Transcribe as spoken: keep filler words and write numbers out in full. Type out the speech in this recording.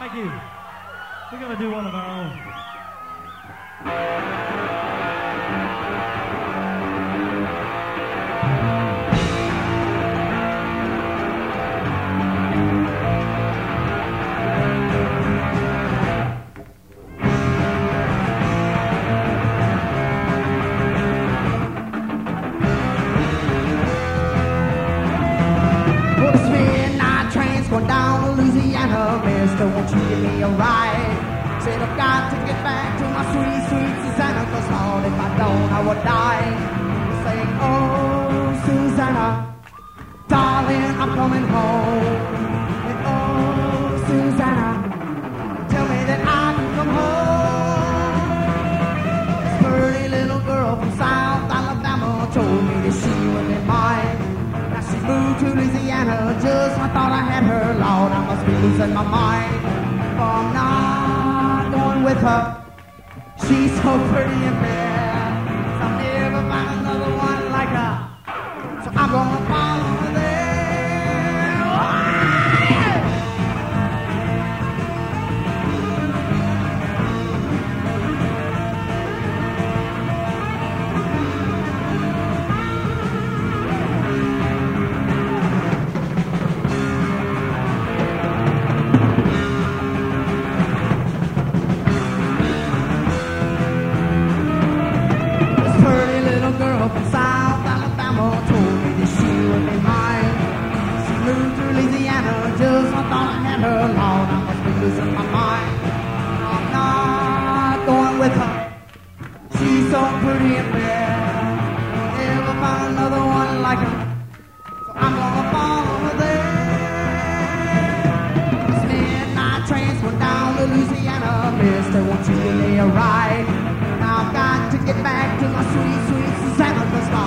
Thank you. We're going to do one of our own. Going down to Louisiana, mister, won't you give me a ride? Said I've got to get back to my sweet, sweet Susanna, cause Lord, if I don't, I would die. Saying, oh, Susanna, darling, I'm coming home. And oh, Susanna, tell me that I can come home. This pretty little girl from South Alabama told me that she would be mine. She moved to Louisiana just when I thought I had her. Lord, I must be losing my mind, for I'm not going with her. She's so pretty and fair, so I'll never find another one like her. So I'm gonna follow her there. From South Alabama told me that she would be mine. She moved to Louisiana just when I thought I had her. Lord, I must be losing my mind. I'm not going with her. She's so pretty and fair, I'll never find another one like her. So I'm gonna follow her there. This midnight train's going down to Louisiana, mister, won't you give me a ride? Now I've got to get back to my sweet, sweet Susanna, cause